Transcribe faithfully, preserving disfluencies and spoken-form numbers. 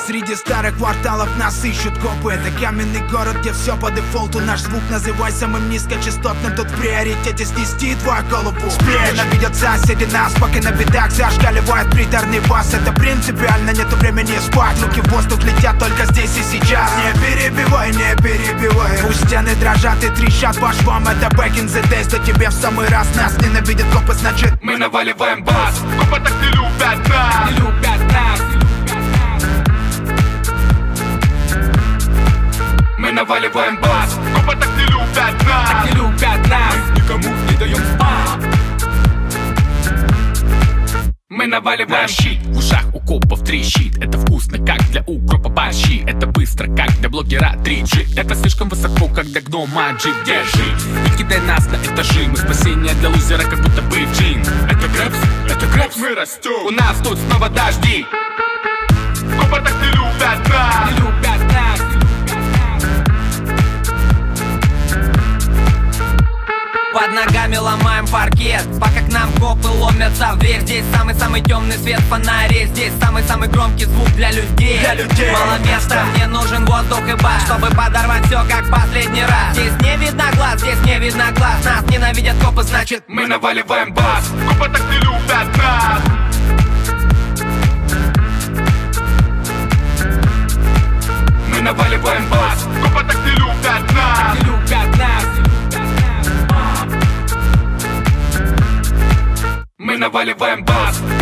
Среди старых кварталов нас ищут копы. Это каменный город, где все по дефолту. Наш звук называй самым низкочастотным. Тут в приоритете снести твою голову. Ненавидят соседи нас, пока на бедах зашкаливает приторный бас. Это принципиально, нету времени спать. Руки в воздух летят только здесь и сейчас. Не перебивай, не перебивай. Пусть стены дрожат и трещат по швам. Это back in the days, да тебе в самый раз. Нас ненавидят копы, значит мы наваливаем бас. Копы так не любят нас, не любят нас. Мы наваливаем бас. Копы так не любят нас, так не любят нас. Мы никому не даем спать. Мы наваливаем щит. В ушах у копов трещит. Это вкусно, как для укропа борщи. Это быстро, как для блогера три джи. Это слишком высоко, как для гнома джип. Держи, не кидай нас на этажи. Мы спасение для лузера, как будто бы джин. Это грэпс, это грэпс, мы растем. У нас тут снова дожди. Копы так не любят нас, не любят нас. Под ногами ломаем паркет, пока к нам копы ломятся в дверь. Здесь самый-самый темный свет фонарей. Здесь самый-самый громкий звук для людей. Для людей. Мало места, мне нужен воздух и бас, чтобы подорвать все как последний раз. Здесь не видно глаз, здесь не видно глаз. Нас ненавидят копы, значит мы наваливаем бас. Копы так не любят нас. Мы наваливаем бас. Копы так не любят нас, не любят нас. мы наваливаем бас.